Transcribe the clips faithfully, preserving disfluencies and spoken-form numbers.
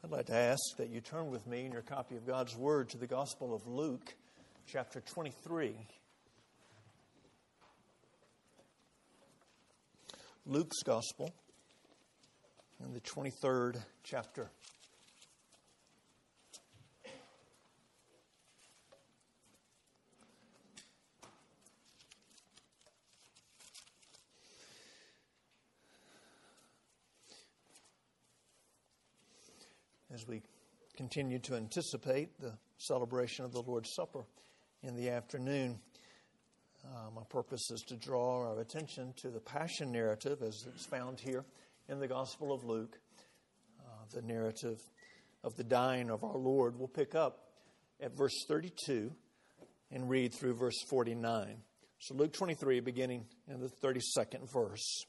I'd like to ask that you turn with me in your copy of God's Word to the Gospel of Luke, chapter twenty-three. Luke's Gospel, in the twenty-third chapter. As we continue to anticipate the celebration of the Lord's Supper in the afternoon, uh, my purpose is to draw our attention to the Passion narrative as it's found here in the Gospel of Luke, uh, the narrative of the dying of our Lord. We'll pick up at verse thirty-two and read through verse forty-nine. So Luke twenty-three, beginning in the thirty-second verse.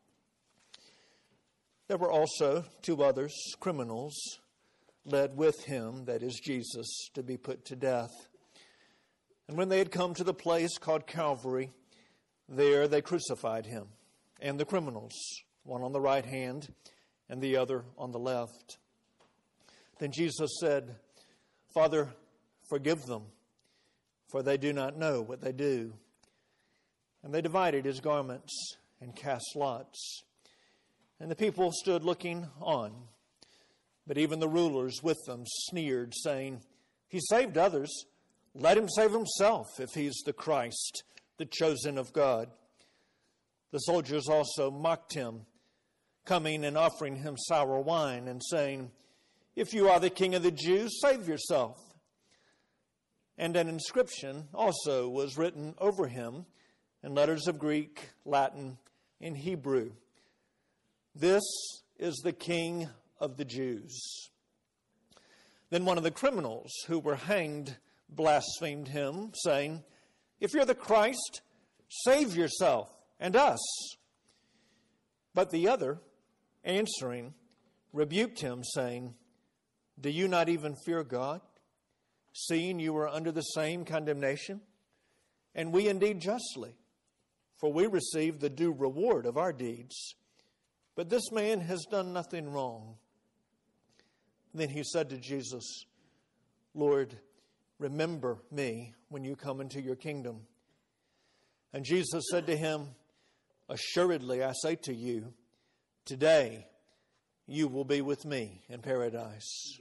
There were also two others, criminals, led with him, that is Jesus, to be put to death. And when they had come to the place called Calvary, there they crucified him and the criminals, one on the right hand and the other on the left. Then Jesus said, "Father, forgive them, for they do not know what they do." And they divided his garments and cast lots. And the people stood looking on. But even the rulers with them sneered, saying, "He saved others. Let him save himself if he's the Christ, the chosen of God." The soldiers also mocked him, coming and offering him sour wine and saying, "If you are the King of the Jews, save yourself." And an inscription also was written over him in letters of Greek, Latin, and Hebrew. "This is the King of the Jews." Then one of the criminals who were hanged blasphemed him, saying, "If you're the Christ, save yourself and us." But the other, answering, rebuked him, saying, "Do you not even fear God, seeing you are under the same condemnation? And we indeed justly, for we receive the due reward of our deeds. But this man has done nothing wrong." Then he said to Jesus, "Lord, remember me when you come into your kingdom." And Jesus said to him, "Assuredly, I say to you, today you will be with me in paradise."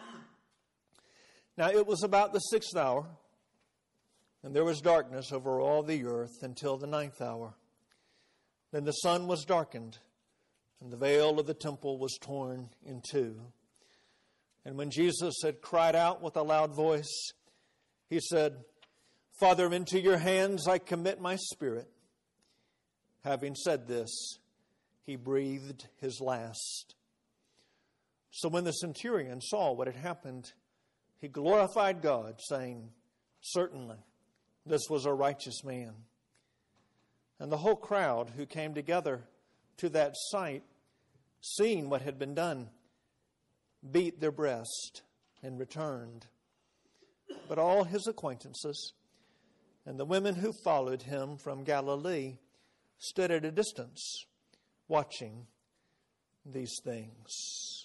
Now it was about the sixth hour, and there was darkness over all the earth until the ninth hour. Then the sun was darkened, and the veil of the temple was torn in two. And when Jesus had cried out with a loud voice, he said, "Father, into your hands I commit my spirit." Having said this, he breathed his last. So when the centurion saw what had happened, he glorified God, saying, "Certainly, this was a righteous man." And the whole crowd who came together to that sight, seeing what had been done, beat their breast and returned. But all his acquaintances and the women who followed him from Galilee stood at a distance, watching these things.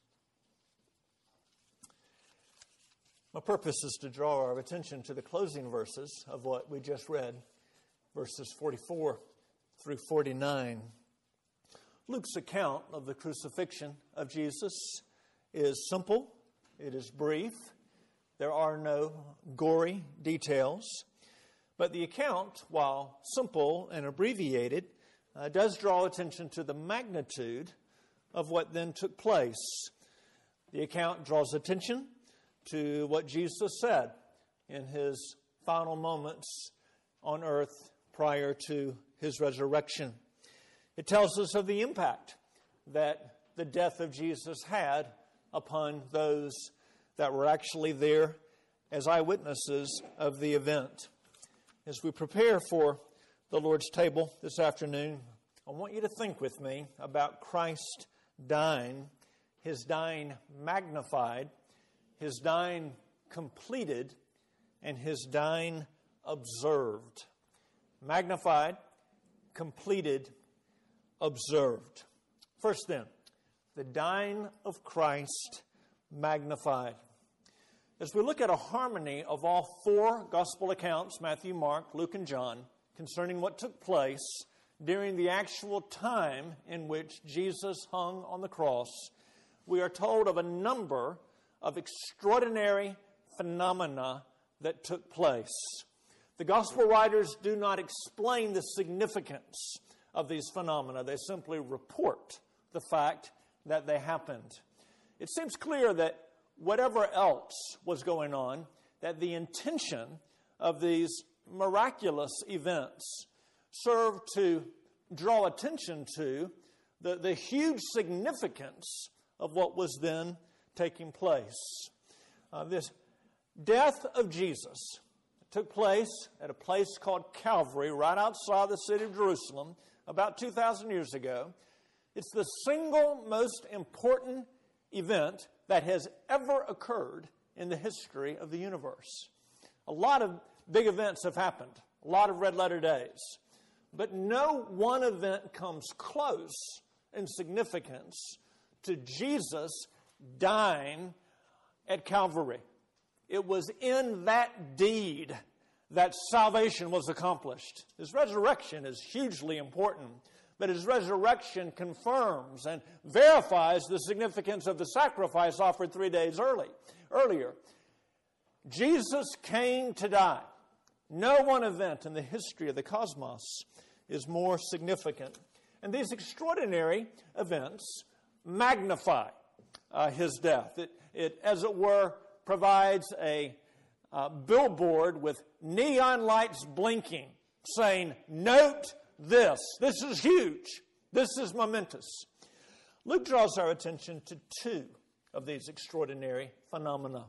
My purpose is to draw our attention to the closing verses of what we just read, verses forty-four through forty-nine. Luke's account of the crucifixion of Jesus is simple, it is brief, there are no gory details, but the account, while simple and abbreviated, uh, does draw attention to the magnitude of what then took place. The account draws attention to what Jesus said in his final moments on earth prior to his resurrection. It tells us of the impact that the death of Jesus had upon those that were actually there as eyewitnesses of the event. As we prepare for the Lord's table this afternoon, I want you to think with me about Christ dying, his dying magnified, his dying completed, and his dying observed. Magnified, completed, observed. First then, the dying of Christ magnified. As we look at a harmony of all four gospel accounts, Matthew, Mark, Luke, and John, concerning what took place during the actual time in which Jesus hung on the cross, we are told of a number of extraordinary phenomena that took place. The gospel writers do not explain the significance of these phenomena. They simply report the fact that they happened. It seems clear that whatever else was going on, that the intention of these miraculous events served to draw attention to the, the huge significance of what was then taking place. Uh, this death of Jesus took place at a place called Calvary, right outside the city of Jerusalem, about two thousand years ago. It's the single most important event that has ever occurred in the history of the universe. A lot of big events have happened, a lot of red letter days, but no one event comes close in significance to Jesus dying at Calvary. It was in that deed that salvation was accomplished. His resurrection is hugely important, but his resurrection confirms and verifies the significance of the sacrifice offered three days early, earlier. Jesus came to die. No one event in the history of the cosmos is more significant. And these extraordinary events magnify uh, his death. It, it, as it were, provides a uh, billboard with neon lights blinking, saying, "Note this. This is huge. This is momentous." Luke draws our attention to two of these extraordinary phenomena.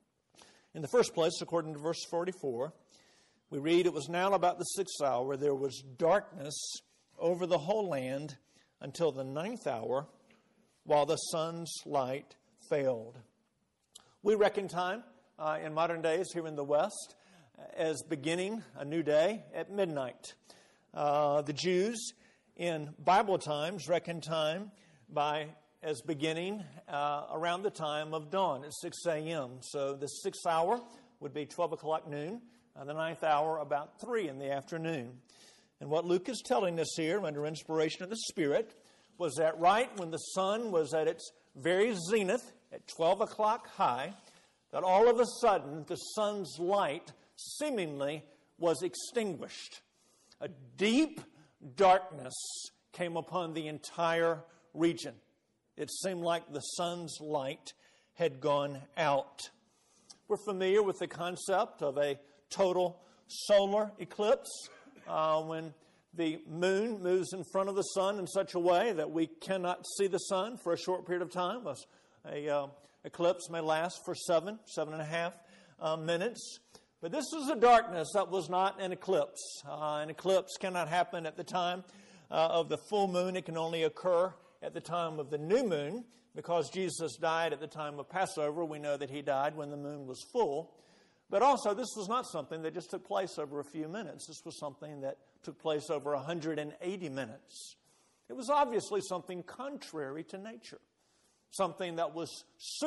In the first place, according to verse forty-four, we read, "It was now about the sixth hour. There was darkness over the whole land until the ninth hour, while the sun's light failed." We reckon time uh, in modern days here in the West as beginning a new day at midnight. Uh, the Jews in Bible times reckon time by as beginning uh, around the time of dawn at six a.m. So the sixth hour would be twelve o'clock noon, uh, the ninth hour about three in the afternoon. And what Luke is telling us here under inspiration of the Spirit was that right when the sun was at its very zenith at twelve o'clock high, that all of a sudden the sun's light seemingly was extinguished. A deep darkness came upon the entire region. It seemed like the sun's light had gone out. We're familiar with the concept of a total solar eclipse, uh, when the moon moves in front of the sun in such a way that we cannot see the sun for a short period of time. A, a uh, eclipse may last for seven, seven and a half uh, minutes. But this is a darkness that was not an eclipse. Uh, an eclipse cannot happen at the time uh, of the full moon. It can only occur at the time of the new moon. Because Jesus died at the time of Passover, we know that he died when the moon was full. But also, this was not something that just took place over a few minutes. This was something that took place over one hundred eighty minutes. It was obviously something contrary to nature, something that was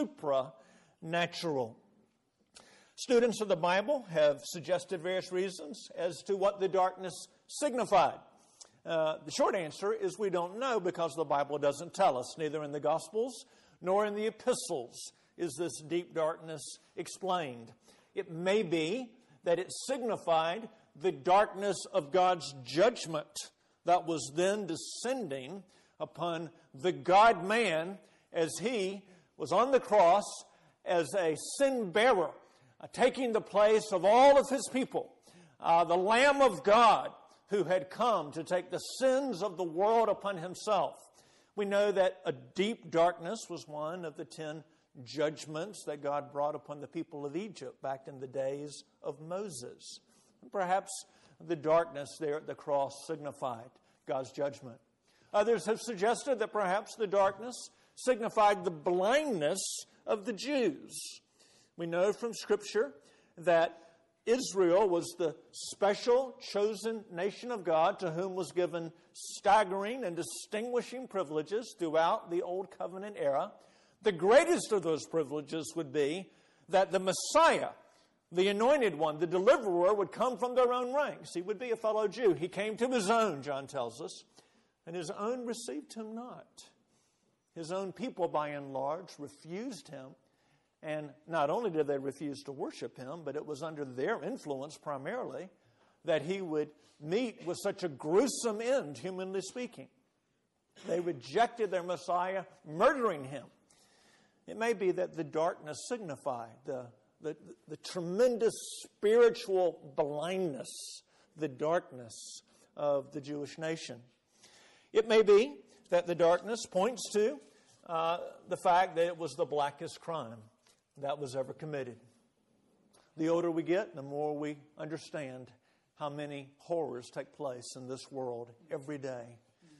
supranatural. Students of the Bible have suggested various reasons as to what the darkness signified. Uh, the short answer is we don't know because the Bible doesn't tell us. Neither in the Gospels nor in the epistles is this deep darkness explained. It may be that it signified the darkness of God's judgment that was then descending upon the God-man as he was on the cross as a sin-bearer, uh, taking the place of all of his people, uh, the Lamb of God who had come to take the sins of the world upon himself. We know that a deep darkness was one of the ten judgments that God brought upon the people of Egypt back in the days of Moses. Perhaps the darkness there at the cross signified God's judgment. Others have suggested that perhaps the darkness signified the blindness of the Jews. We know from Scripture that Israel was the special chosen nation of God to whom was given staggering and distinguishing privileges throughout the Old Covenant era. The greatest of those privileges would be that the Messiah, the anointed one, the deliverer, would come from their own ranks. He would be a fellow Jew. He came to his own, John tells us, and his own received him not. His own people, by and large, refused him. And not only did they refuse to worship him, but it was under their influence primarily that he would meet with such a gruesome end, humanly speaking. They rejected their Messiah, murdering him. It may be that the darkness signified the, the, the tremendous spiritual blindness, the darkness of the Jewish nation. It may be that the darkness points to uh, the fact that it was the blackest crime that was ever committed. The older we get, the more we understand how many horrors take place in this world every day.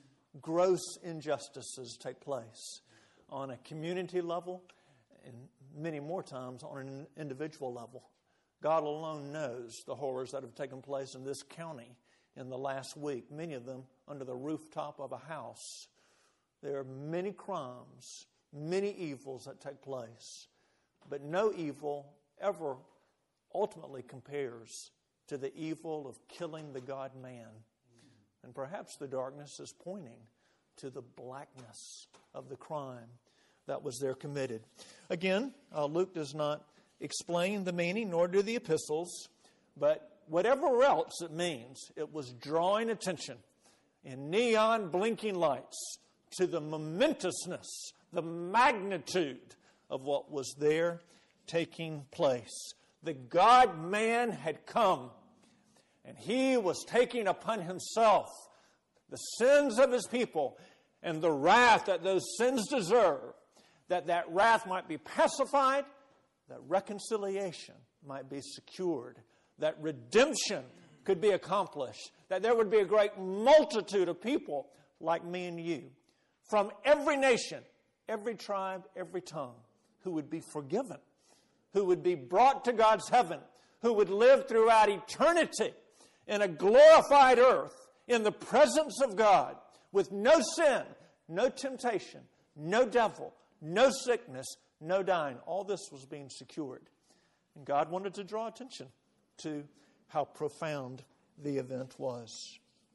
Gross injustices take place on a community level and many more times on an individual level. God alone knows the horrors that have taken place in this county in the last week, many of them under the rooftop of a house. There are many crimes, many evils that take place, but no evil ever ultimately compares to the evil of killing the God-man. And perhaps the darkness is pointing to the blackness of the crime that was there committed. Again, uh, Luke does not explain the meaning, nor do the epistles, but whatever else it means, it was drawing attention in neon blinking lights to the momentousness, the magnitude of what was there taking place. The God-man had come, and he was taking upon himself the sins of his people and the wrath that those sins deserve, that that wrath might be pacified, that reconciliation might be secured, that redemption could be accomplished, that there would be a great multitude of people like me and you from every nation, every tribe, every tongue, who would be forgiven, who would be brought to God's heaven, who would live throughout eternity in a glorified earth, in the presence of God, with no sin, no temptation, no devil, no sickness, no dying. All this was being secured. And God wanted to draw attention to how profound the event was.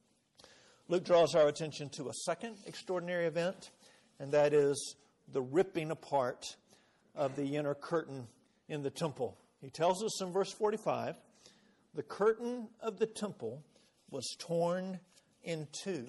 Luke draws our attention to a second extraordinary event, and that is the ripping apart of the inner curtain in the temple. He tells us in verse forty-five, the curtain of the temple was torn in two.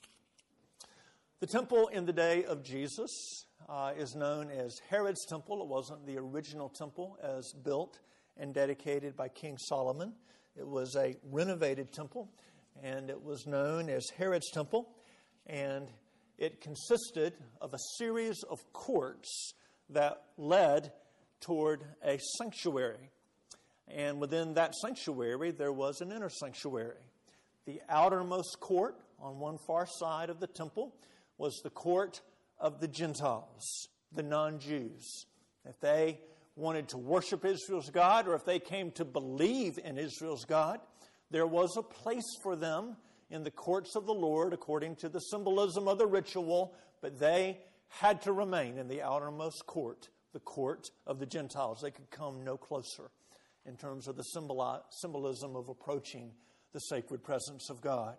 The temple in the day of Jesus uh, is known as Herod's temple. It wasn't the original temple as built and dedicated by King Solomon. It was a renovated temple, and it was known as Herod's temple. And it consisted of a series of courts that led toward a sanctuary. And within that sanctuary, there was an inner sanctuary. The outermost court on one far side of the temple was the court of the Gentiles, the non-Jews. If they wanted to worship Israel's God, or if they came to believe in Israel's God, there was a place for them in the courts of the Lord according to the symbolism of the ritual, but they had to remain in the outermost court, the court of the Gentiles. They could come no closer in terms of the symbol- symbolism of approaching the sacred presence of God.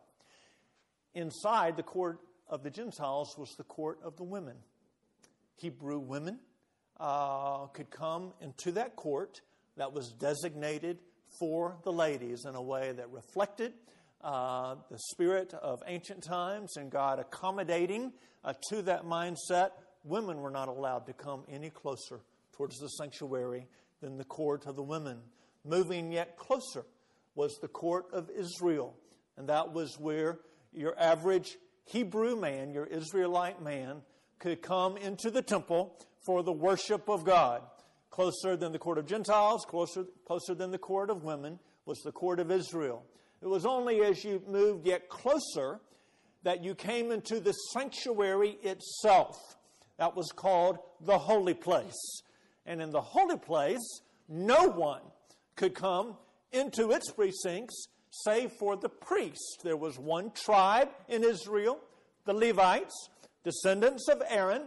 Inside the court of the Gentiles was the court of the women. Hebrew women uh, could come into that court that was designated for the ladies in a way that reflected uh, the spirit of ancient times and God accommodating uh, to that mindset. Women were not allowed to come any closer towards the sanctuary than the court of the women. Moving yet closer was the court of Israel, and that was where your average Hebrew man, your Israelite man, could come into the temple for the worship of God. Closer than the court of Gentiles, closer, closer than the court of women, was the court of Israel. It was only as you moved yet closer that you came into the sanctuary itself. That was called the holy place. And in the holy place, no one could come into its precincts save for the priest. There was one tribe in Israel, the Levites, descendants of Aaron.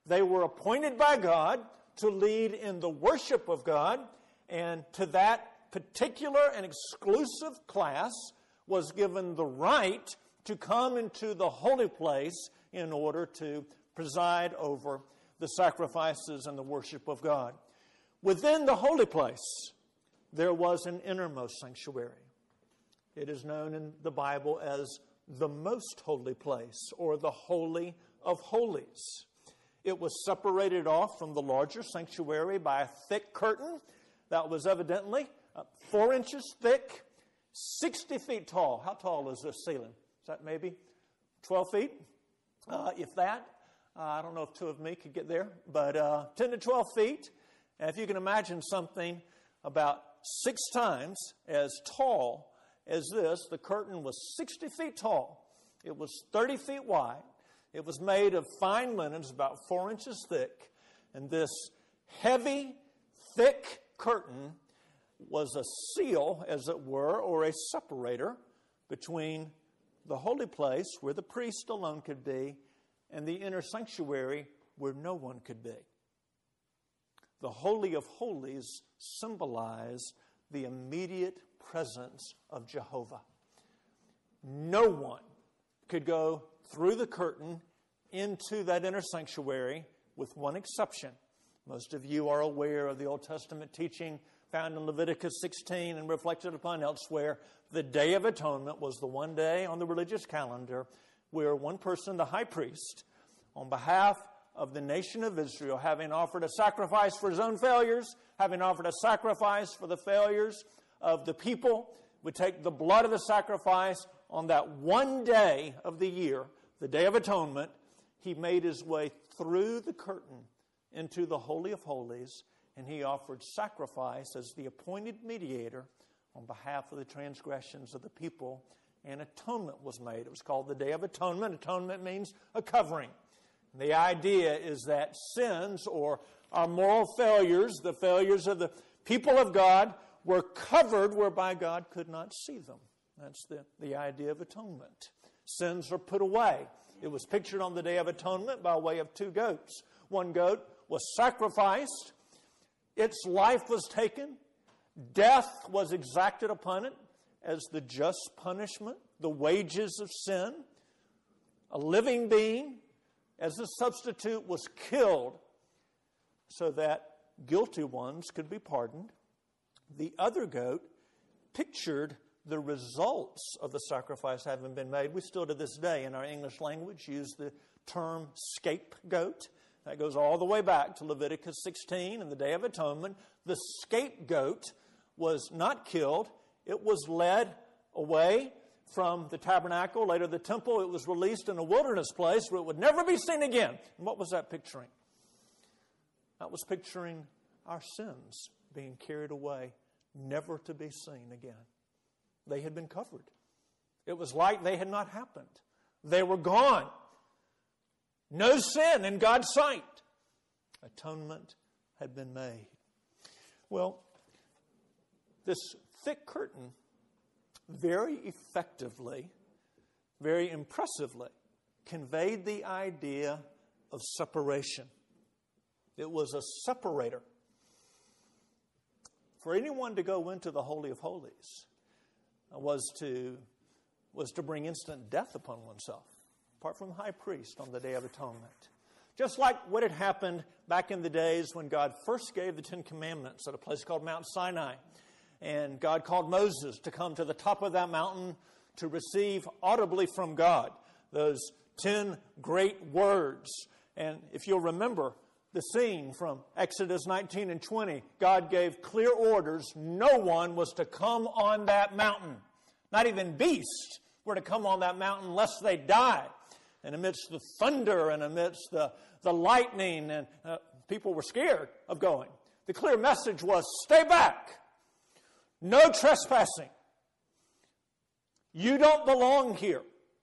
They were appointed by God to lead in the worship of God, and to that particular and exclusive class was given the right to come into the holy place in order to preside over the sacrifices and the worship of God. Within the holy place, there was an innermost sanctuary. It is known in the Bible as the most holy place, or the Holy of Holies. It was separated off from the larger sanctuary by a thick curtain that was evidently four inches thick, sixty feet tall. How tall is this ceiling? Is that maybe twelve feet? Uh, if that. Uh, I don't know if two of me could get there, but uh, ten to twelve feet. And if you can imagine something about six times as tall as this, the curtain was sixty feet tall. It was thirty feet wide. It was made of fine linens, about four inches thick. And this heavy, thick curtain was a seal, as it were, or a separator between the holy place, where the priest alone could be, and the inner sanctuary, where no one could be. The Holy of Holies symbolized the immediate presence of Jehovah. No one could go through the curtain into that inner sanctuary, with one exception. Most of you are aware of the Old Testament teaching found in Leviticus sixteen and reflected upon elsewhere. The Day of Atonement was the one day on the religious calendar where one person, the high priest, on behalf of the nation of Israel, having offered a sacrifice for his own failures, having offered a sacrifice for the failures of the people, would take the blood of the sacrifice on that one day of the year, the Day of Atonement. He made his way through the curtain into the Holy of Holies, and he offered sacrifice as the appointed mediator on behalf of the transgressions of the people, and atonement was made. It was called the Day of Atonement. Atonement means a covering. And the idea is that sins, or our moral failures, the failures of the people of God, were covered whereby God could not see them. That's the, the idea of atonement. Sins are put away. It was pictured on the Day of Atonement by way of two goats. One goat was sacrificed. Its life was taken. Death was exacted upon it as the just punishment, the wages of sin. A living being, as a substitute, was killed so that guilty ones could be pardoned. The other goat pictured the results of the sacrifice having been made. We still to this day in our English language use the term scapegoat. That goes all the way back to Leviticus sixteen and the Day of Atonement. The scapegoat was not killed. It was led away from the tabernacle, later the temple. It was released in a wilderness place where it would never be seen again. And what was that picturing? That was picturing our sins being carried away, never to be seen again. They had been covered. It was like they had not happened. They were gone. No sin in God's sight. Atonement had been made. Well, this thick curtain very effectively, very impressively conveyed the idea of separation. It was a separator. For anyone to go into the Holy of Holies was to, was to bring instant death upon oneself, apart from the high priest on the Day of Atonement. Just like what had happened back in the days when God first gave the Ten Commandments at a place called Mount Sinai. And God called Moses to come to the top of that mountain to receive audibly from God those ten great words. And if you'll remember the scene from Exodus nineteen and twenty, God gave clear orders. No one was to come on that mountain. Not even beasts were to come on that mountain lest they die. And amidst the thunder and amidst the, the lightning, and uh, people were scared of going. The clear message was, stay back. No trespassing. You don't belong here.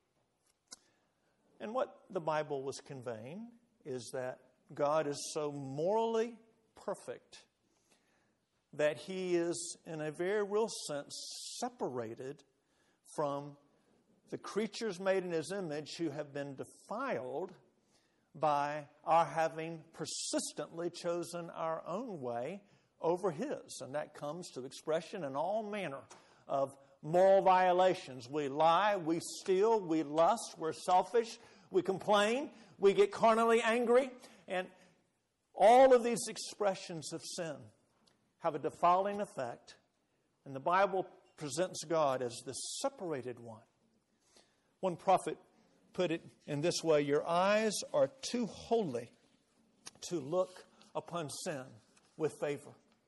And what the Bible was conveying is that God is so morally perfect that He is, in a very real sense, separated from the creatures made in His image who have been defiled by our having persistently chosen our own way over His. And that comes to expression in all manner of moral violations. We lie, we steal, we lust, we're selfish, we complain, we get carnally angry. And all of these expressions of sin have a defiling effect. And the Bible presents God as the separated one. One prophet put it in this way: your eyes are too holy to look upon sin with favor.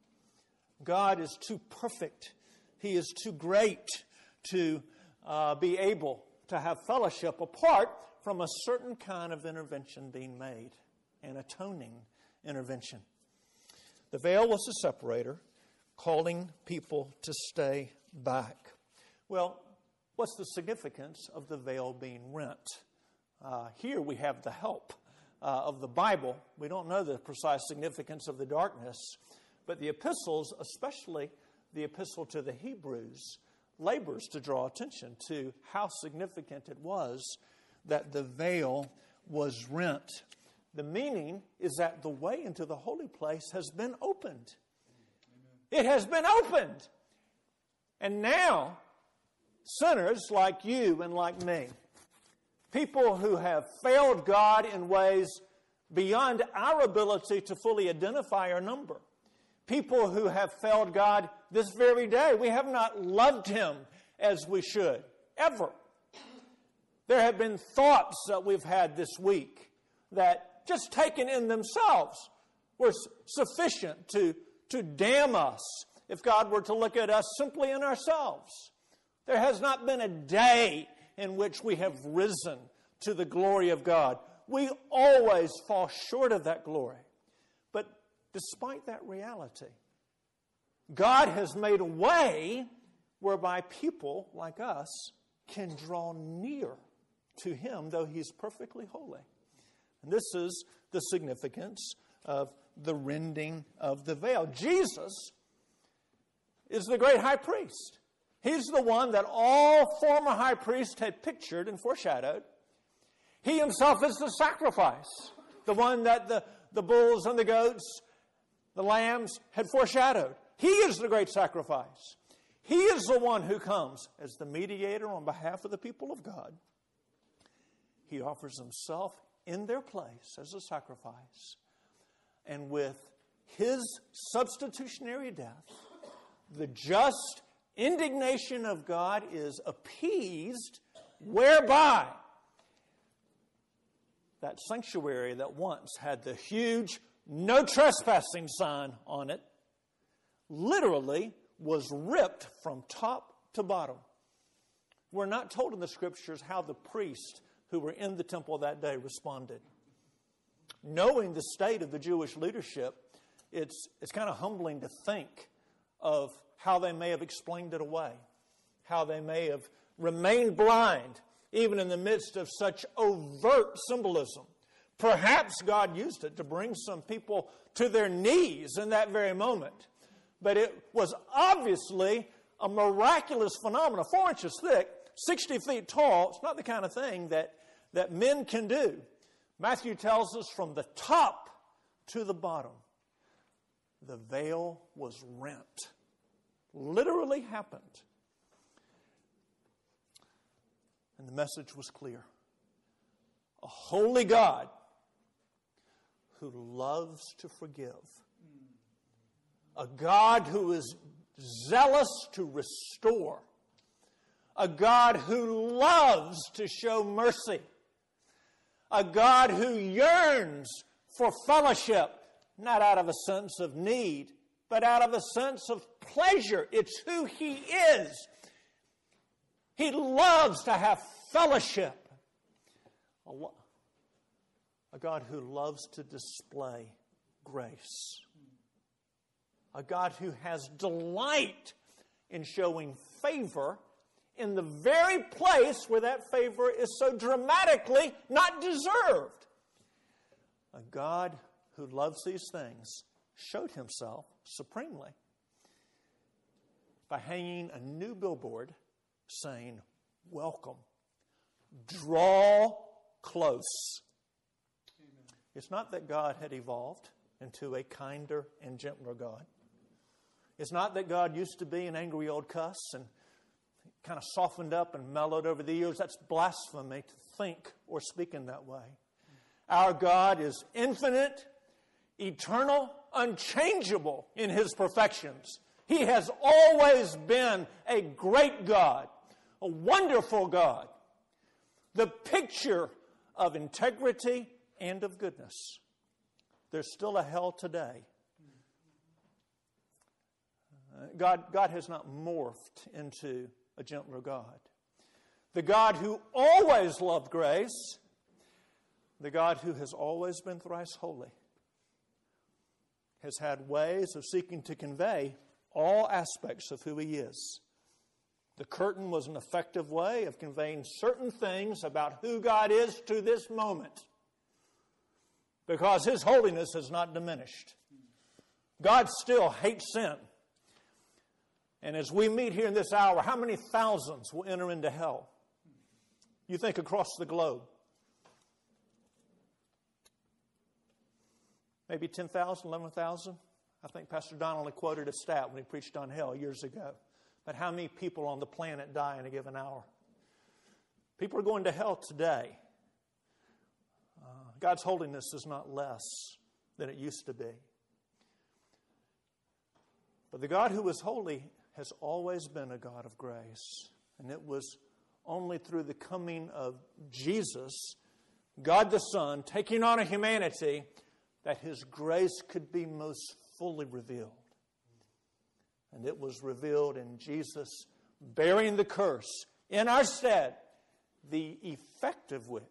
God is too perfect. He is too great to uh, be able to have fellowship apart from a certain kind of intervention being made, an atoning intervention. The veil was a separator, calling people to stay back. Well, what's the significance of the veil being rent? Uh, here we have the help uh, of the Bible. We don't know the precise significance of the darkness, but the epistles, especially the epistle to the Hebrews, labors to draw attention to how significant it was that the veil was rent. The meaning is that the way into the holy place has been opened. It has been opened. And now, sinners like you and like me, people who have failed God in ways beyond our ability to fully identify or number, people who have failed God this very day, we have not loved Him as we should, ever. There have been thoughts that we've had this week that, just taken in themselves, were sufficient to, to damn us if God were to look at us simply in ourselves. There has not been a day in which we have risen to the glory of God. We always fall short of that glory. But despite that reality, God has made a way whereby people like us can draw near to Him, though He's perfectly holy. And this is the significance of the rending of the veil. Jesus is the great high priest. He's the one that all former high priests had pictured and foreshadowed. He Himself is the sacrifice, the one that the, the bulls and the goats, the lambs had foreshadowed. He is the great sacrifice. He is the one who comes as the mediator on behalf of the people of God. He offers Himself in their place as a sacrifice. And with His substitutionary death, the just indignation of God is appeased, whereby that sanctuary that once had the huge no trespassing sign on it literally was ripped from top to bottom. We're not told in the Scriptures how the priests who were in the temple that day responded. Knowing the state of the Jewish leadership, it's, it's kind of humbling to think of how they may have explained it away, how they may have remained blind, even in the midst of such overt symbolism. Perhaps God used it to bring some people to their knees in that very moment. But it was obviously a miraculous phenomenon, four inches thick, sixty feet tall. It's not the kind of thing that, that men can do. Matthew tells us from the top to the bottom, the veil was rent. Literally happened. And the message was clear. A holy God who loves to forgive. A God who is zealous to restore. A God who loves to show mercy. A God who yearns for fellowship, not out of a sense of need, but out of a sense of pleasure. It's who He is. He loves to have fellowship. A, lo- a God who loves to display grace. A God who has delight in showing favor in the very place where that favor is so dramatically not deserved. A God who loves these things showed Himself supremely by hanging a new billboard saying, "Welcome, draw close." Amen. It's not that God had evolved into a kinder and gentler God. It's not that God used to be an angry old cuss and kind of softened up and mellowed over the years. That's blasphemy to think or speak in that way. Our God is infinite, eternal, unchangeable in His perfections. He has always been a great God, a wonderful God, the picture of integrity and of goodness. There's still a hell today. Uh, God, God has not morphed into a gentler God. The God who always loved grace, the God who has always been thrice holy, has had ways of seeking to convey all aspects of who He is. The curtain was an effective way of conveying certain things about who God is to this moment, because His holiness has not diminished. God still hates sin. And as we meet here in this hour, how many thousands will enter into hell? You think across the globe. Maybe ten thousand, eleven thousand? I think Pastor Donnelly quoted a stat when he preached on hell years ago. But how many people on the planet die in a given hour? People are going to hell today. Uh, God's holiness is not less than it used to be. But the God who is holy has always been a God of grace. And it was only through the coming of Jesus, God the Son, taking on a humanity, that His grace could be most fully revealed. And it was revealed in Jesus bearing the curse in our stead, the effect of which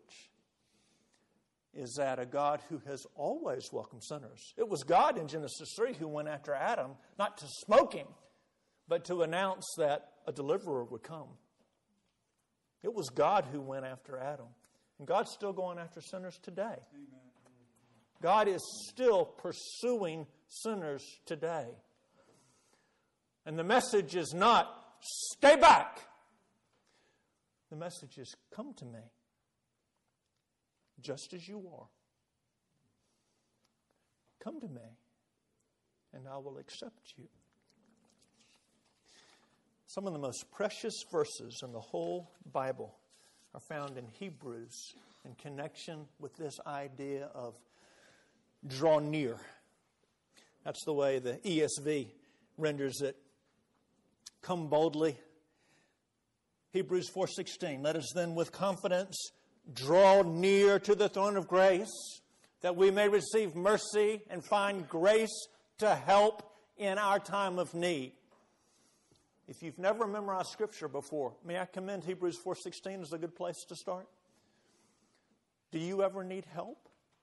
is that a God who has always welcomed sinners. It was God in Genesis three who went after Adam, not to smoke him, but to announce that a deliverer would come. It was God who went after Adam. And God's still going after sinners today. Amen. God is still pursuing sinners today. And the message is not, stay back. The message is, come to me, just as you are. Come to me, and I will accept you. Some of the most precious verses in the whole Bible are found in Hebrews in connection with this idea of draw near. That's the way the E S V renders it. Come boldly. Hebrews four sixteen. Let us then with confidence draw near to the throne of grace, that we may receive mercy and find grace to help in our time of need. If you've never memorized Scripture before, may I commend Hebrews four sixteen as a good place to start? Do you ever need help?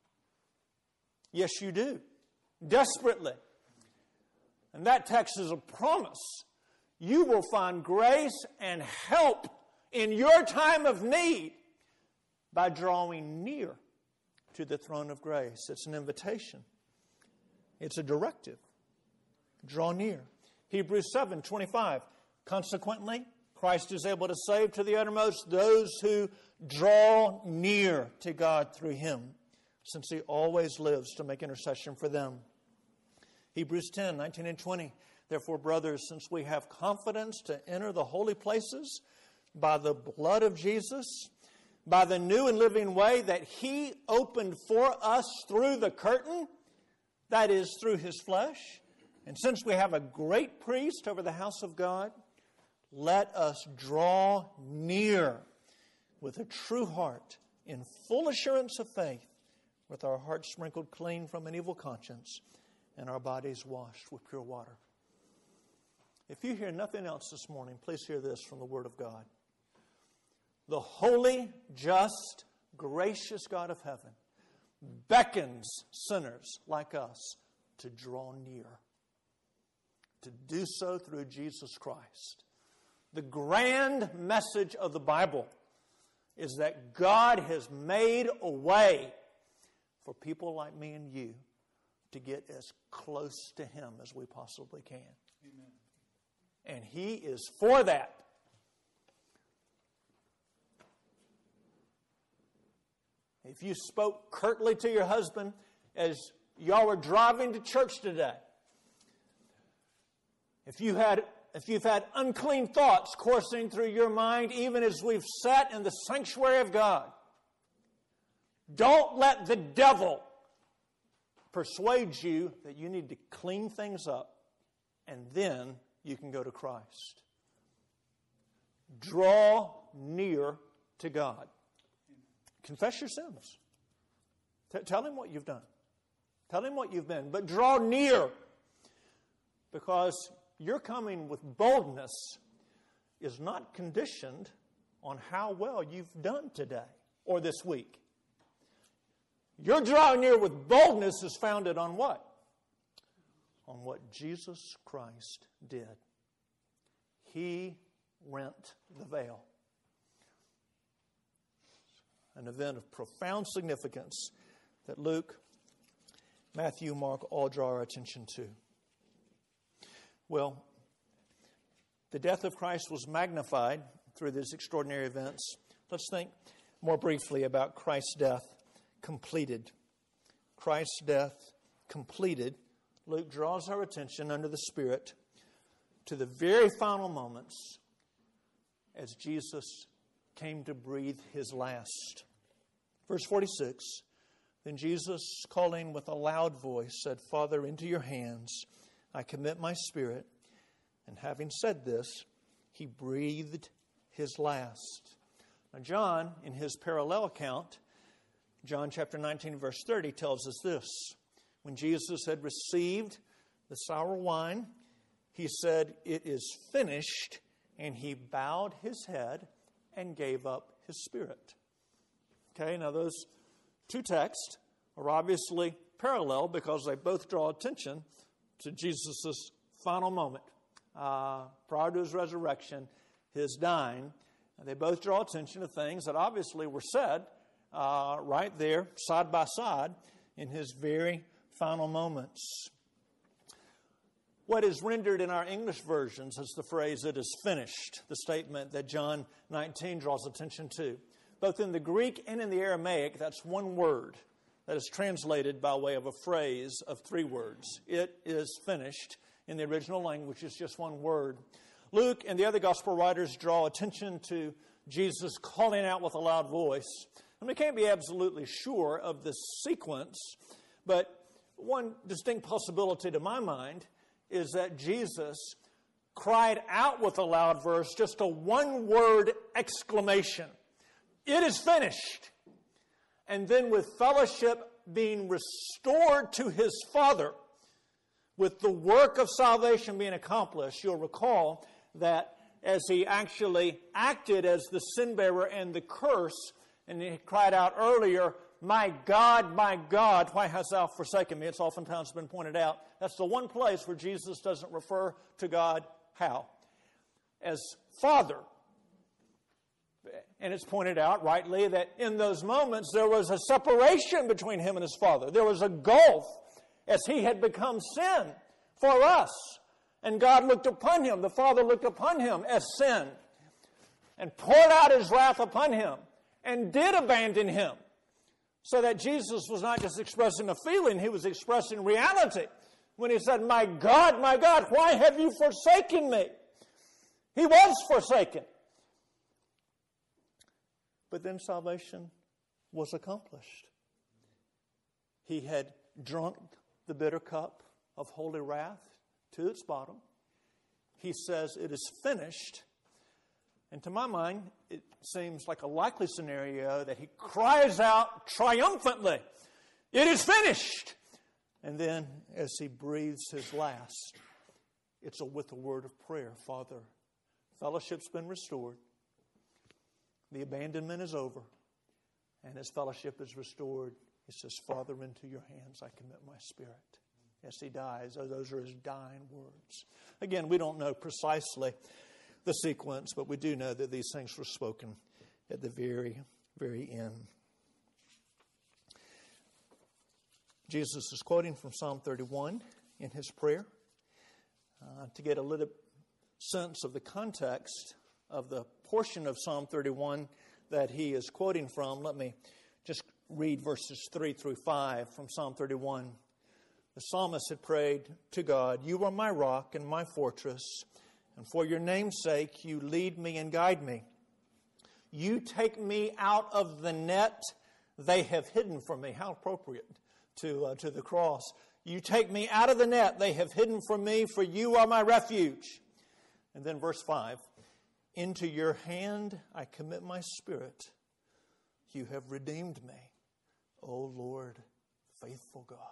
Yes, you do. Desperately. And that text is a promise. You will find grace and help in your time of need by drawing near to the throne of grace. It's an invitation. It's a directive. Draw near. Hebrews seven twenty-five. Consequently, Christ is able to save to the uttermost those who draw near to God through Him, since He always lives to make intercession for them. Hebrews ten nineteen and twenty. Therefore, brothers, since we have confidence to enter the holy places by the blood of Jesus, by the new and living way that He opened for us through the curtain, that is, through His flesh, and since we have a great priest over the house of God, let us draw near with a true heart in full assurance of faith, with our hearts sprinkled clean from an evil conscience and our bodies washed with pure water. If you hear nothing else this morning, please hear this from the Word of God. The holy, just, gracious God of heaven beckons sinners like us to draw near, to do so through Jesus Christ. The grand message of the Bible is that God has made a way for people like me and you to get as close to Him as we possibly can. Amen. And He is for that. If you spoke curtly to your husband as y'all were driving to church today, if you had, if you've had unclean thoughts coursing through your mind, even as we've sat in the sanctuary of God, don't let the devil persuade you that you need to clean things up, and then you can go to Christ. Draw near to God. Confess your sins. T- tell Him what you've done. Tell Him what you've been. But draw near, because your coming with boldness is not conditioned on how well you've done today or this week. Your drawing near with boldness is founded on what? On what Jesus Christ did. He rent the veil. An event of profound significance that Luke, Matthew, Mark all draw our attention to. Well, the death of Christ was magnified through these extraordinary events. Let's think more briefly about Christ's death completed. Christ's death completed. Luke draws our attention under the Spirit to the very final moments as Jesus came to breathe His last. Verse forty-six, then Jesus, calling with a loud voice, said, Father, into your hands I commit my spirit. And having said this, He breathed His last. Now John, in his parallel account, John chapter nineteen, verse thirty, tells us this. When Jesus had received the sour wine, He said, it is finished, and He bowed His head and gave up His spirit. Okay, now those two texts are obviously parallel because they both draw attention to Jesus' final moment. Uh, prior to His resurrection, His dying, and they both draw attention to things that obviously were said uh, right there, side by side, in His very final moments. What is rendered in our English versions is the phrase, it is finished, the statement that John nineteen draws attention to. Both in the Greek and in the Aramaic, that's one word that is translated by way of a phrase of three words. It is finished. In the original language, it's just one word. Luke and the other gospel writers draw attention to Jesus calling out with a loud voice. And we can't be absolutely sure of this sequence, but one distinct possibility to my mind is that Jesus cried out with a loud voice, just a one-word exclamation. It is finished. And then with fellowship being restored to His Father, with the work of salvation being accomplished, you'll recall that as He actually acted as the sin bearer and the curse, and He cried out earlier, my God, my God, why hast thou forsaken me? It's oftentimes been pointed out. That's the one place where Jesus doesn't refer to God how? As Father. And it's pointed out rightly that in those moments there was a separation between Him and His Father. There was a gulf as He had become sin for us. And God looked upon Him, the Father looked upon Him as sin and poured out His wrath upon Him and did abandon Him. So that Jesus was not just expressing a feeling, He was expressing reality. When He said, my God, my God, why have you forsaken me? He was forsaken. But then salvation was accomplished. He had drunk the bitter cup of holy wrath to its bottom. He says, it is finished. And to my mind, it seems like a likely scenario that He cries out triumphantly, it is finished. And then as He breathes His last, it's a, with a word of prayer. Father, fellowship's been restored. The abandonment is over. And as fellowship is restored, He says, Father, into your hands I commit my spirit. As He dies, those are His dying words. Again, we don't know precisely the sequence, but we do know that these things were spoken at the very, very end. Jesus is quoting from Psalm thirty-one in His prayer. Uh, to get a little sense of the context of the portion of Psalm thirty-one that He is quoting from, let me just read verses three through five from Psalm thirty-one. The psalmist had prayed to God, "You are my rock and my fortress, and for your name's sake you lead me and guide me. You take me out of the net they have hidden from me." How appropriate to, uh, to the cross. "You take me out of the net they have hidden from me, for you are my refuge." And then verse five, "Into your hand I commit my spirit. You have redeemed me, O Lord, faithful God."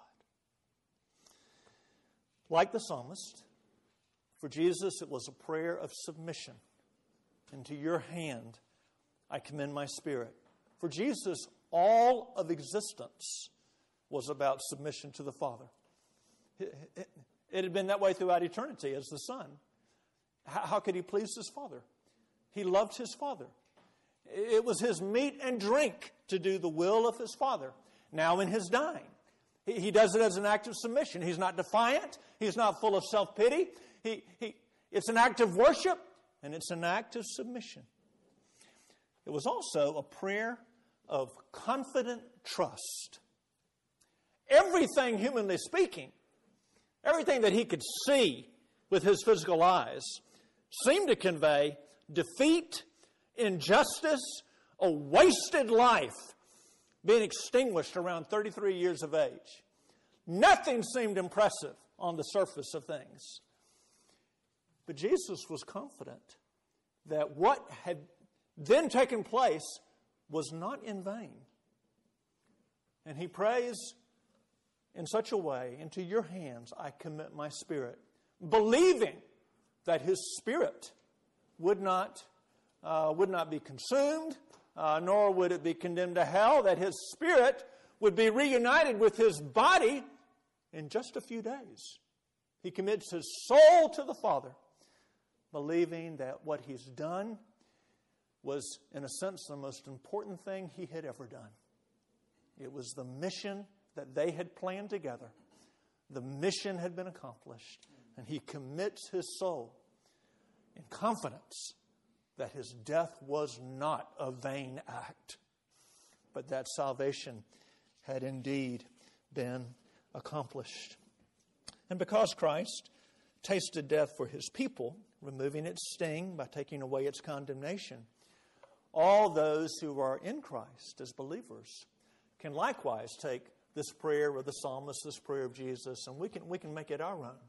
Like the psalmist, for Jesus it was a prayer of submission. "Into your hand I commend my spirit." For Jesus, all of existence was about submission to the Father. It, it, it had been that way throughout eternity as the Son. How, how could he please his Father? He loved his Father. It was his meat and drink to do the will of his Father. Now in his dying, he, he does it as an act of submission. He's not defiant. He's not full of self-pity. He, he, it's an act of worship, and it's an act of submission. It was also a prayer of confident trust. Everything, humanly speaking, everything that he could see with his physical eyes seemed to convey defeat, injustice, a wasted life being extinguished around thirty-three years of age. Nothing seemed impressive on the surface of things. But Jesus was confident that what had then taken place was not in vain. And he prays in such a way, "Into your hands I commit my spirit," believing that his spirit would not, uh, would not be consumed, uh, nor would it be condemned to hell, that his spirit would be reunited with his body in just a few days. He commits his soul to the Father, believing that what he's done was, in a sense, the most important thing he had ever done. It was the mission that they had planned together. The mission had been accomplished, and he commits his soul in confidence that his death was not a vain act, but that salvation had indeed been accomplished. And because Christ tasted death for his people, removing its sting by taking away its condemnation, all those who are in Christ as believers can likewise take this prayer of the psalmist, this prayer of Jesus, and we can we can make it our own.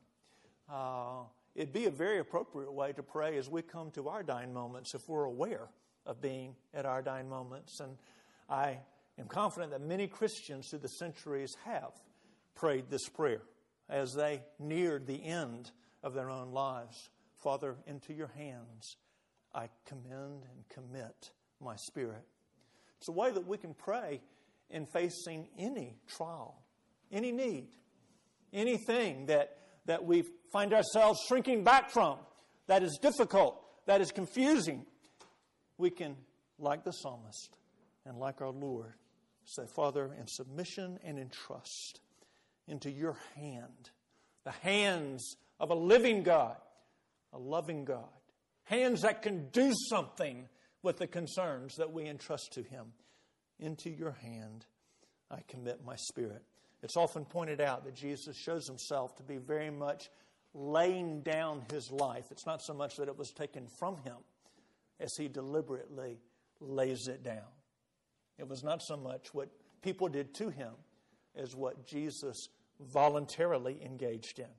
Uh, it'd be a very appropriate way to pray as we come to our dying moments if we're aware of being at our dying moments. And I am confident that many Christians through the centuries have prayed this prayer as they neared the end of their own lives. "Father, into your hands I commend and commit my spirit." It's a way that we can pray in facing any trial, any need, anything that, that we find ourselves shrinking back from, that is difficult, that is confusing. We can, like the psalmist and like our Lord, say, "Father, in submission and in trust, into your hand," the hands of a living God, a loving God, hands that can do something with the concerns that we entrust to him. "Into your hand I commit my spirit." It's often pointed out that Jesus shows himself to be very much laying down his life. It's not so much that it was taken from him as he deliberately lays it down. It was not so much what people did to him as what Jesus voluntarily engaged in.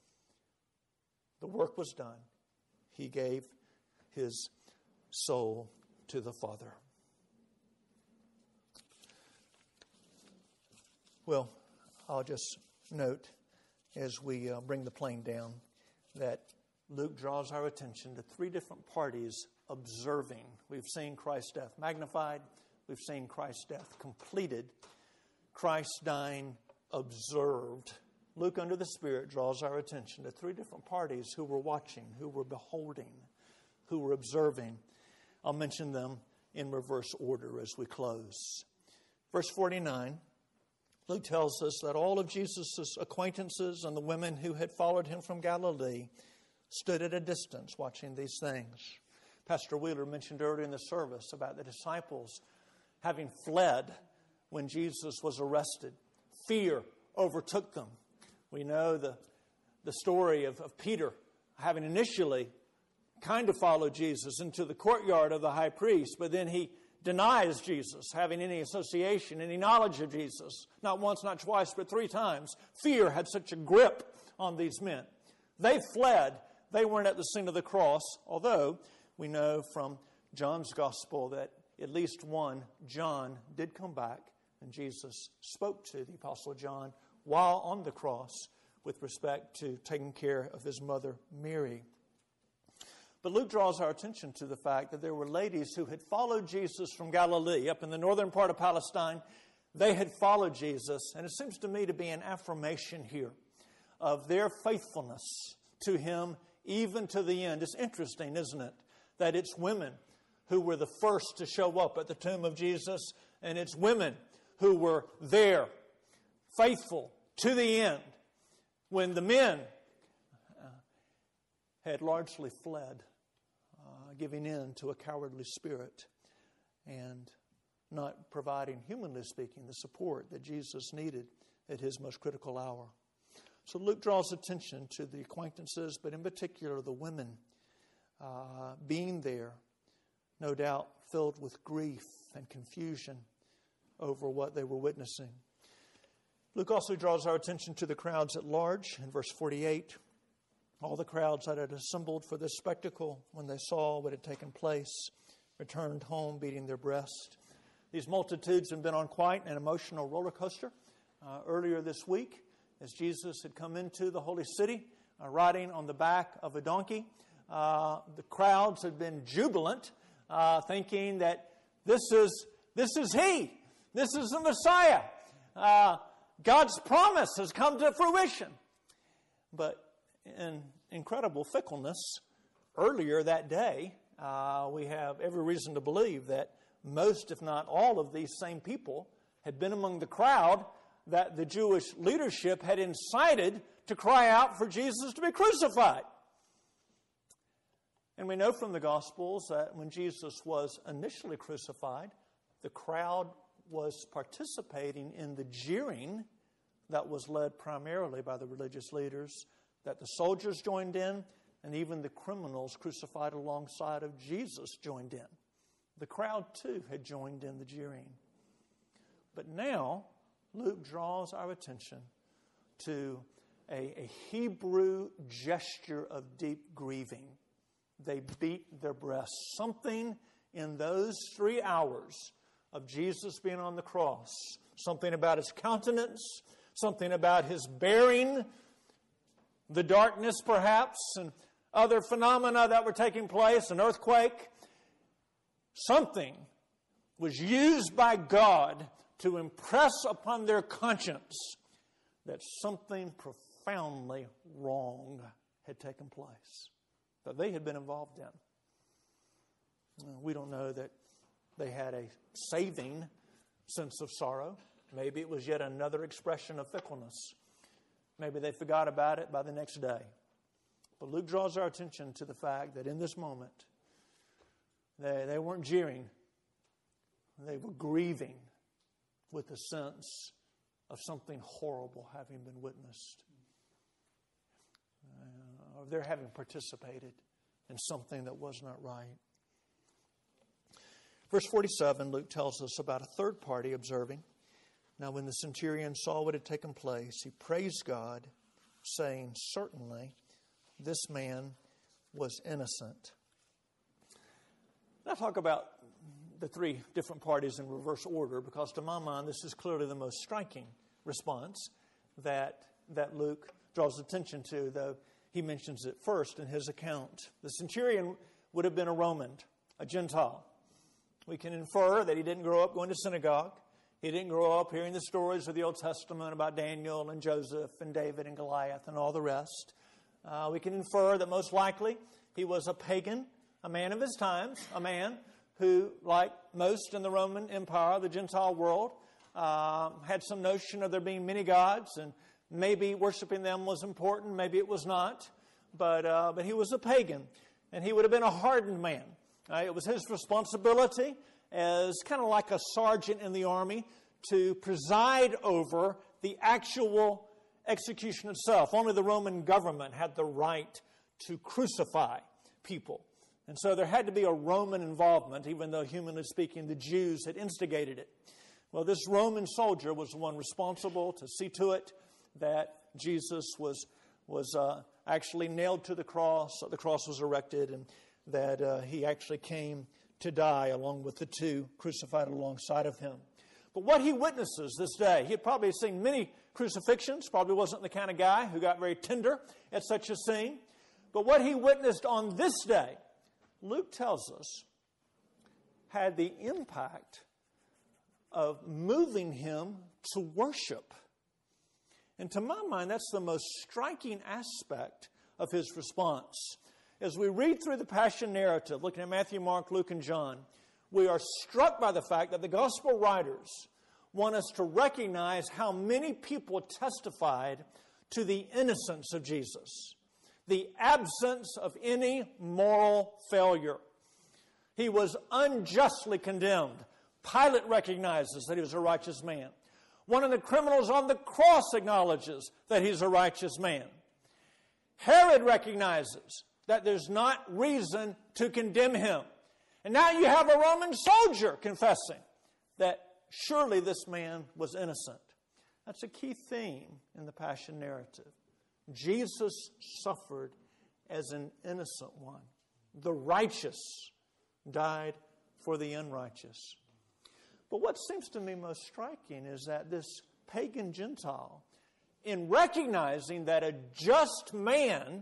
The work was done. He gave his soul to the Father. Well, I'll just note as we uh, bring the plane down that Luke draws our attention to three different parties observing. We've seen Christ's death magnified. We've seen Christ's death completed. Christ's dying observed. Luke, under the Spirit, draws our attention to three different parties who were watching, who were beholding, who were observing. I'll mention them in reverse order as we close. Verse forty-nine, Luke tells us that all of Jesus' acquaintances and the women who had followed him from Galilee stood at a distance watching these things. Pastor Wheeler mentioned earlier in the service about the disciples having fled when Jesus was arrested. Fear overtook them. We know the, the story of, of Peter having initially kind of followed Jesus into the courtyard of the high priest, but then he denies Jesus having any association, any knowledge of Jesus. Not once, not twice, but three times. Fear had such a grip on these men. They fled. They weren't at the scene of the cross, although we know from John's gospel that at least one, John, did come back, and Jesus spoke to the Apostle John while on the cross with respect to taking care of his mother, Mary. But Luke draws our attention to the fact that there were ladies who had followed Jesus from Galilee, up in the northern part of Palestine. They had followed Jesus, and it seems to me to be an affirmation here of their faithfulness to him, even to the end. It's interesting, isn't it, that it's women who were the first to show up at the tomb of Jesus, and it's women who were there, faithful to the end, when the men uh, had largely fled, uh, giving in to a cowardly spirit and not providing, humanly speaking, the support that Jesus needed at his most critical hour. So Luke draws attention to the acquaintances, but in particular the women uh, being there, no doubt filled with grief and confusion over what they were witnessing. Luke also draws our attention to the crowds at large in verse forty-eight. All the crowds that had assembled for this spectacle, when they saw what had taken place, returned home beating their breast. These multitudes had been on quite an emotional roller coaster uh, earlier this week as Jesus had come into the holy city uh, riding on the back of a donkey. Uh, the crowds had been jubilant, uh, thinking that this is this is he, this is the Messiah. Uh, God's promise has come to fruition. But in incredible fickleness, earlier that day, uh, we have every reason to believe that most, if not all, of these same people had been among the crowd that the Jewish leadership had incited to cry out for Jesus to be crucified. And we know from the Gospels that when Jesus was initially crucified, the crowd was participating in the jeering that was led primarily by the religious leaders, that the soldiers joined in, and even the criminals crucified alongside of Jesus joined in. The crowd, too, had joined in the jeering. But now, Luke draws our attention to a, a Hebrew gesture of deep grieving. They beat their breasts. Something in those three hours of Jesus being on the cross, something about his countenance, something about his bearing, the darkness perhaps, and other phenomena that were taking place, an earthquake, something was used by God to impress upon their conscience that something profoundly wrong had taken place, that they had been involved in. We don't know that they had a saving sense of sorrow. Maybe it was yet another expression of fickleness. Maybe they forgot about it by the next day. But Luke draws our attention to the fact that in this moment, they, they weren't jeering. They were grieving with a sense of something horrible having been witnessed. Uh, or they're having participated in something that was not right. Verse forty-seven, Luke tells us about a third party observing. Now when the centurion saw what had taken place, he praised God, saying, "Certainly this man was innocent." Now talk about the three different parties in reverse order, because to my mind this is clearly the most striking response that, that Luke draws attention to, though he mentions it first in his account. The centurion would have been a Roman, a Gentile. We can infer that he didn't grow up going to synagogue. He didn't grow up hearing the stories of the Old Testament about Daniel and Joseph and David and Goliath and all the rest. Uh, we can infer that most likely he was a pagan, a man of his times, a man who, like most in the Roman Empire, the Gentile world, uh, had some notion of there being many gods, and maybe worshiping them was important, maybe it was not. But, uh, but he was a pagan, and he would have been a hardened man. Uh, it was his responsibility as kind of like a sergeant in the army to preside over the actual execution itself. Only the Roman government had the right to crucify people. And so there had to be a Roman involvement, even though, humanly speaking, the Jews had instigated it. Well, this Roman soldier was the one responsible to see to it that Jesus was, was uh, actually nailed to the cross, the cross was erected, and that uh, he actually came to die along with the two crucified alongside of him. But what he witnesses this day, he had probably seen many crucifixions, probably wasn't the kind of guy who got very tender at such a scene. But what he witnessed on this day, Luke tells us, had the impact of moving him to worship. And to my mind, that's the most striking aspect of his response. As we read through the Passion narrative, looking at Matthew, Mark, Luke, and John, we are struck by the fact that the gospel writers want us to recognize how many people testified to the innocence of Jesus, the absence of any moral failure. He was unjustly condemned. Pilate recognizes that he was a righteous man. One of the criminals on the cross acknowledges that he's a righteous man. Herod recognizes that there's not reason to condemn him. And now you have a Roman soldier confessing that surely this man was innocent. That's a key theme in the Passion narrative. Jesus suffered as an innocent one. The righteous died for the unrighteous. But what seems to me most striking is that this pagan Gentile, in recognizing that a just man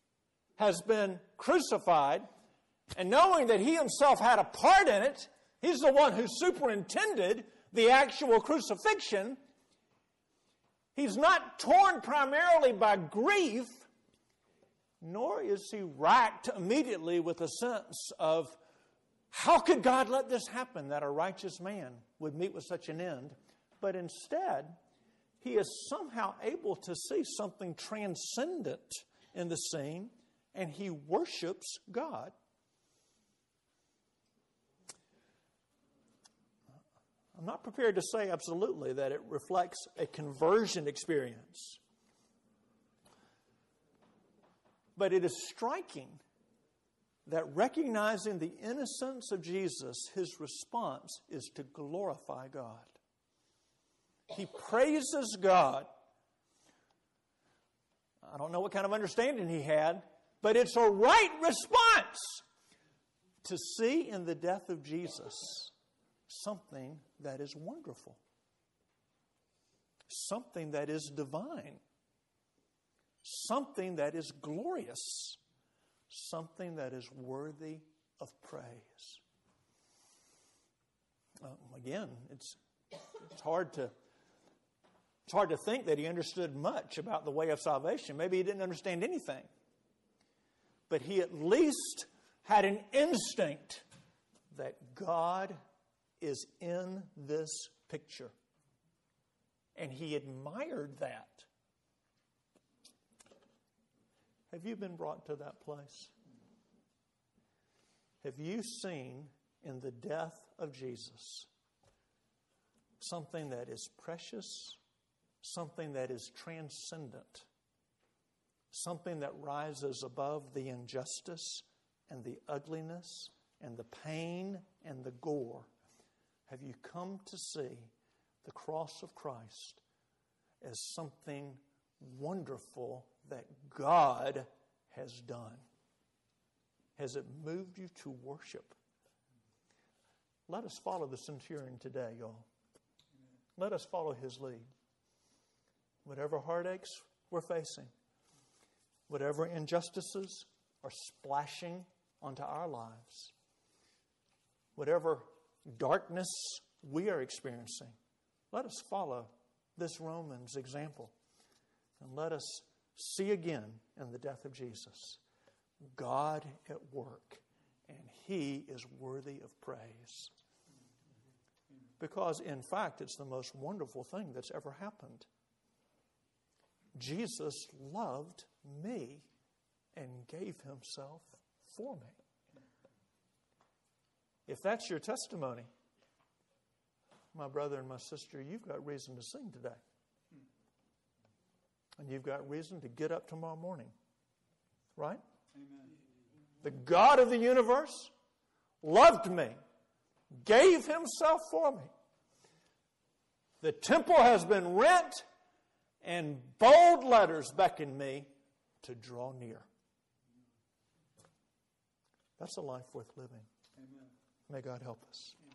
has been crucified, and knowing that he himself had a part in it, he's the one who superintended the actual crucifixion. He's not torn primarily by grief, nor is he racked immediately with a sense of, how could God let this happen, that a righteous man would meet with such an end? But instead, he is somehow able to see something transcendent in the scene, and he worships God. I'm not prepared to say absolutely that it reflects a conversion experience. But it is striking that recognizing the innocence of Jesus, his response is to glorify God. He praises God. I don't know what kind of understanding he had, but it's a right response to see in the death of Jesus something that is wonderful, something that is divine, something that is glorious, something that is worthy of praise. Uh, again, it's it's hard to it's hard to think that he understood much about the way of salvation. Maybe he didn't understand anything, but he at least had an instinct that God is in this picture, and he admired that. Have you been brought to that place? Have you seen in the death of Jesus something that is precious, something that is transcendent, something that rises above the injustice and the ugliness and the pain and the gore? Have you come to see the cross of Christ as something wonderful that God has done? Has it moved you to worship? Let us follow the centurion today, y'all. Let us follow his lead. Whatever heartaches we're facing, whatever injustices are splashing onto our lives, whatever darkness we are experiencing, let us follow this Romans example. And let us see again in the death of Jesus God at work, and he is worthy of praise. Because, in fact, it's the most wonderful thing that's ever happened. Jesus loved me and gave himself for me. If that's your testimony, my brother and my sister, you've got reason to sing today. And you've got reason to get up tomorrow morning. Right? Amen. The God of the universe loved me, gave himself for me. The temple has been rent, and bold letters beckon me to draw near. That's a life worth living. Amen. May God help us.